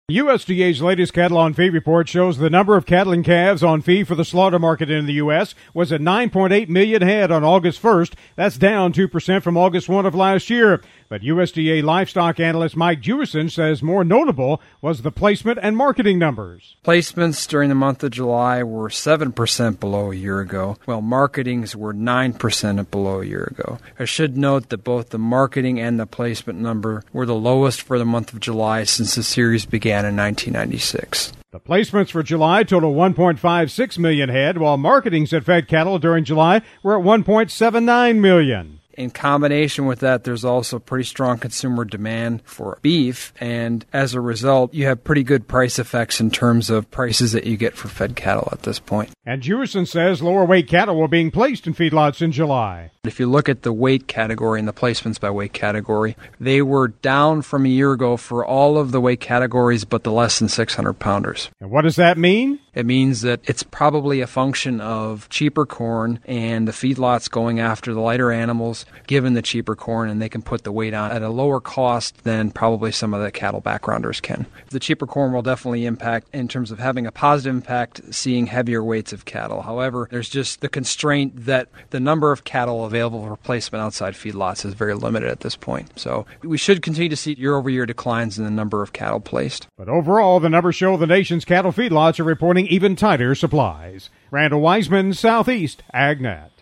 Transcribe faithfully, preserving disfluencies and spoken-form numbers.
U S D A's latest cattle on feed report shows the number of cattle and calves on feed for the slaughter market in the U S was at nine point eight million head on August first. That's down two percent from August first of last year. But U S D A livestock analyst Mike Jewison says more notable was the placement and marketing numbers. Placements during the month of July were seven percent below a year ago, while marketings were nine percent below a year ago. I should note that both the marketing and the placement number were the lowest for the month of July since the series began in nineteen ninety-six. The placements for July total one point five six million head, while marketings that fed cattle during July were at one point seven nine million. In combination with that, there's also pretty strong consumer demand for beef, and as a result, you have pretty good price effects in terms of prices that you get for fed cattle at this point. And Jewison says lower weight cattle were being placed in feedlots in July. If you look at the weight category and the placements by weight category, they were down from a year ago for all of the weight categories but the less than six hundred pounders. And what does that mean? It means that it's probably a function of cheaper corn and the feedlots going after the lighter animals, given the cheaper corn, and they can put the weight on at a lower cost than probably some of the cattle backgrounders can. The cheaper corn will definitely impact in terms of having a positive impact, seeing heavier weights of cattle. However, there's just the constraint that the number of cattle available for placement outside feedlots is very limited at this point. So we should continue to see year-over-year declines in the number of cattle placed. But overall, the numbers show the nation's cattle feedlots are reporting even tighter supplies. Randall Wiseman, Southeast AgNet.